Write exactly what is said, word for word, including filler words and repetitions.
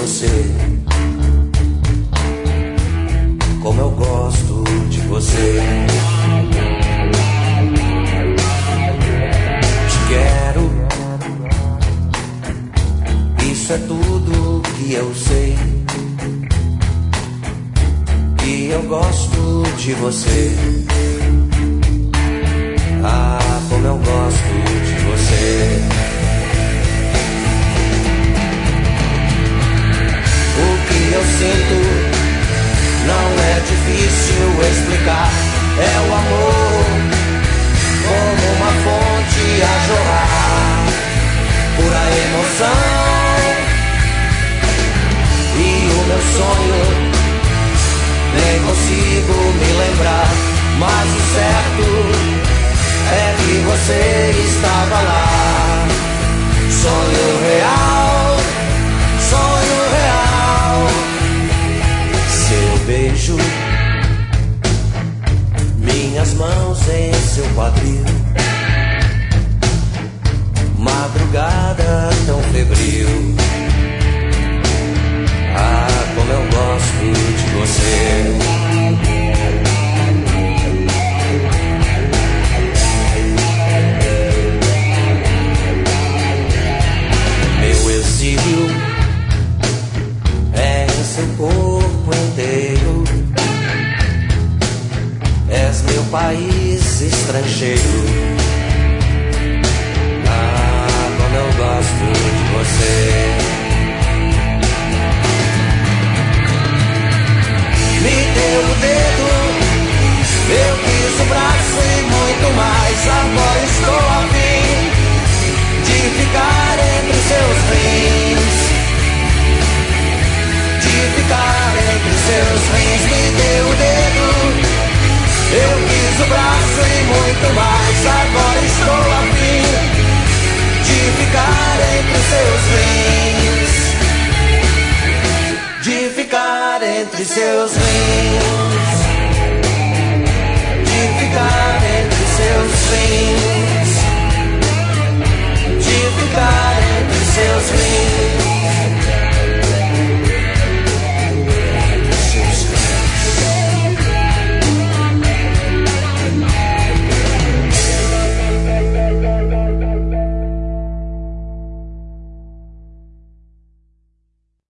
você, como eu gosto de você. Te quero, isso é tudo que eu sei. E eu gosto de você. Ah, como eu gosto de você. O que eu sinto não é difícil explicar. É o amor como uma fonte a jorrar, pura emoção. E o meu sonho nem consigo me lembrar, mas o certo é que você estava lá. Sonho real, sonho real. Seu beijo, minhas mãos em seu quadril, madrugada tão febril. Ah, como eu gosto de você. Meu exílio é em seu corpo inteiro. És meu país estrangeiro. Ah, como eu gosto de você. Me deu o dedo, eu quis o braço e muito mais. Agora estou a fim de ficar entre seus rins, de ficar entre seus rins. Me deu o dedo, eu quis o braço e muito mais. Agora estou a fim de ficar entre seus rins, de ficar entre seus rins, de ficar entre seus rins, de ficar entre seus rins.